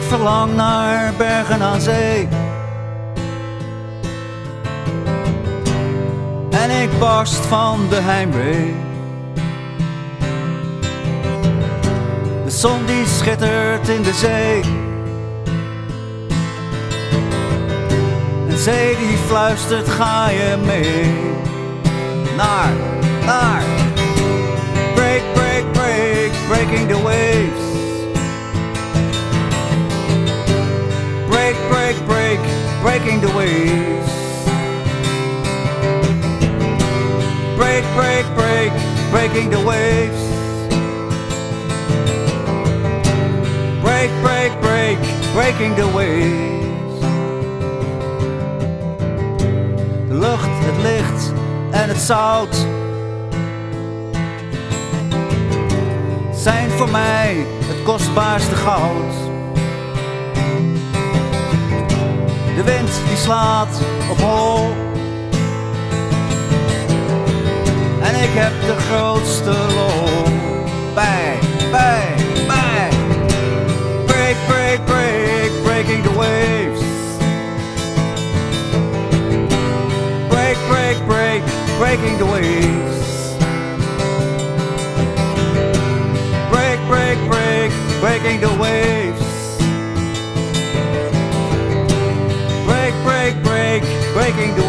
verlang naar bergen aan zee. En ik barst van de heimwee. De zon die schittert in de zee. En zee die fluistert, ga je mee? Naar, break, break, break, breaking the waves. Break, break, break, breaking the waves. Break, break, break, breaking the waves. Break, break, break, breaking the waves. De lucht, het licht en het zout zijn voor mij het kostbaarste goud. De wind die slaat op hol. En ik heb de grootste lol. Bij. Break, break, break, breaking the waves. Break, break, break, breaking the waves. Break, break, break, breaking the waves. Break, break, break, breaking the